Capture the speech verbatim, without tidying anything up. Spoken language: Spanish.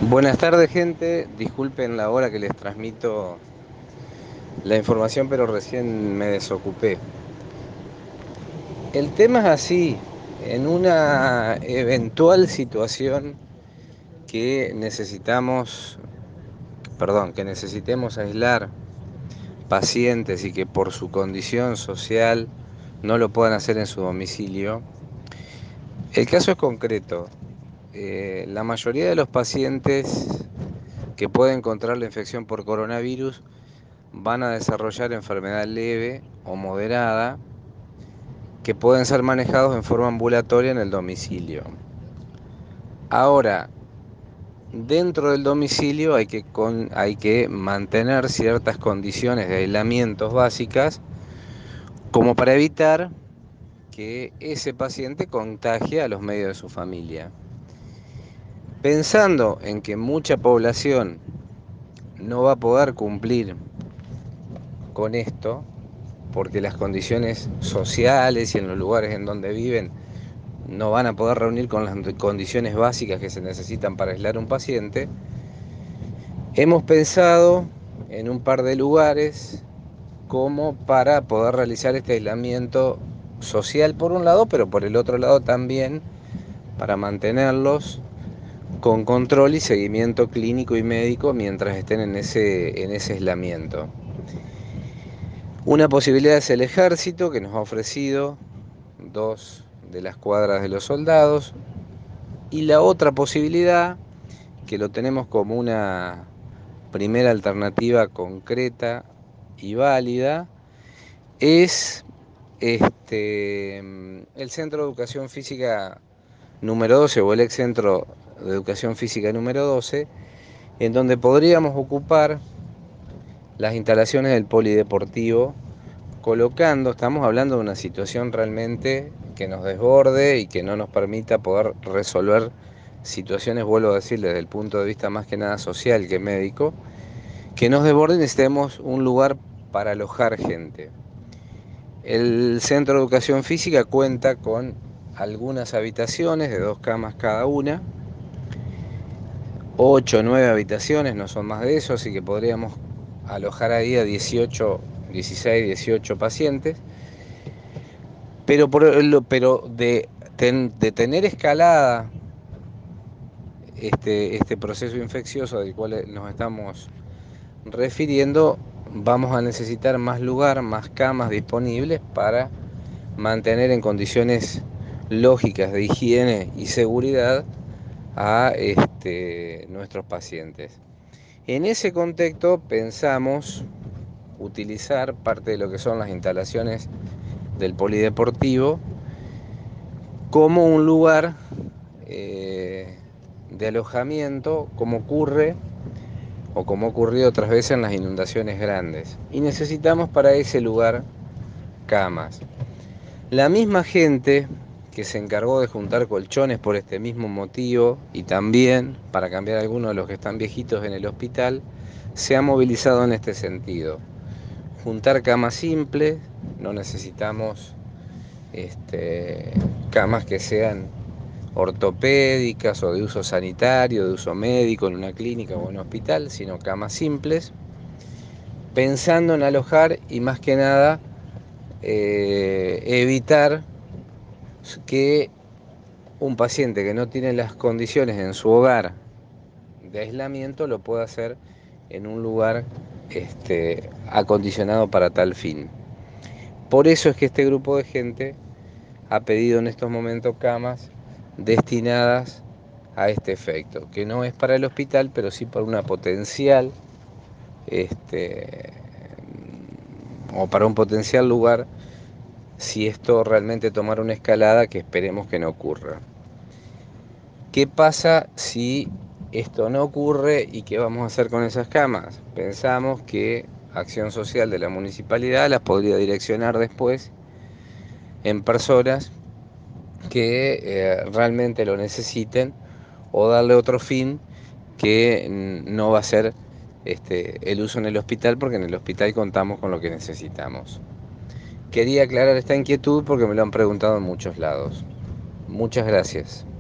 Buenas tardes, gente. Disculpen la hora que les transmito la información, pero recién me desocupé. El tema es así. En una eventual situación que necesitamos, perdón, que necesitemos aislar pacientes y que por su condición social no lo puedan hacer en su domicilio, el caso es concreto. Eh, la mayoría de los pacientes que pueden contraer la infección por coronavirus van a desarrollar enfermedad leve o moderada que pueden ser manejados en forma ambulatoria en el domicilio. Ahora, dentro del domicilio hay que, con, hay que mantener ciertas condiciones de aislamiento básicas como para evitar que ese paciente contagie a los medios de su familia. Pensando en que mucha población no va a poder cumplir con esto, porque las condiciones sociales y en los lugares en donde viven no van a poder reunir con las condiciones básicas que se necesitan para aislar un paciente, hemos pensado en un par de lugares como para poder realizar este aislamiento social por un lado, pero por el otro lado también para mantenerlos con control y seguimiento clínico y médico mientras estén en ese, en ese aislamiento. Una posibilidad es el ejército, que nos ha ofrecido dos de las cuadras de los soldados, y la otra posibilidad, que lo tenemos como una primera alternativa concreta y válida, es este, el Centro de Educación Física número doce o el ex Centro de Educación Física número doce, en donde podríamos ocupar las instalaciones del polideportivo, colocando, estamos hablando de una situación realmente que nos desborde y que no nos permita poder resolver situaciones, vuelvo a decir, desde el punto de vista más que nada social que médico, que nos desborde y necesitemos un lugar para alojar gente. El Centro de Educación Física cuenta con algunas habitaciones de dos camas cada una, ocho o nueve habitaciones, no son más de eso, así que podríamos alojar ahí a dieciocho, dieciséis, dieciocho pacientes. Pero, por, pero de, de tener escalada este, este proceso infeccioso del cual nos estamos refiriendo, vamos a necesitar más lugar, más camas disponibles para mantener en condiciones lógicas de higiene y seguridad a este, nuestros pacientes. En ese contexto pensamos utilizar parte de lo que son las instalaciones del polideportivo como un lugar eh, de alojamiento, como ocurre o como ha ocurrido otras veces en las inundaciones grandes. Y necesitamos para ese lugar camas. La misma gente que se encargó de juntar colchones por este mismo motivo y también para cambiar algunos de los que están viejitos en el hospital, se ha movilizado en este sentido. Juntar camas simples, no necesitamos este, camas que sean ortopédicas o de uso sanitario, de uso médico en una clínica o en un hospital, sino camas simples, pensando en alojar y más que nada eh, evitar que un paciente que no tiene las condiciones en su hogar de aislamiento lo pueda hacer en un lugar este, acondicionado para tal fin. Por eso es que este grupo de gente ha pedido en estos momentos camas destinadas a este efecto, que no es para el hospital, pero sí para una potencial, este, o para un potencial lugar, si esto realmente tomara una escalada que esperemos que no ocurra. ¿Qué pasa si esto no ocurre y qué vamos a hacer con esas camas? Pensamos que Acción Social de la municipalidad las podría direccionar después en personas que eh, realmente lo necesiten o darle otro fin que no va a ser este, el uso en el hospital, porque en el hospital contamos con lo que necesitamos. Quería aclarar esta inquietud porque me lo han preguntado en muchos lados. Muchas gracias.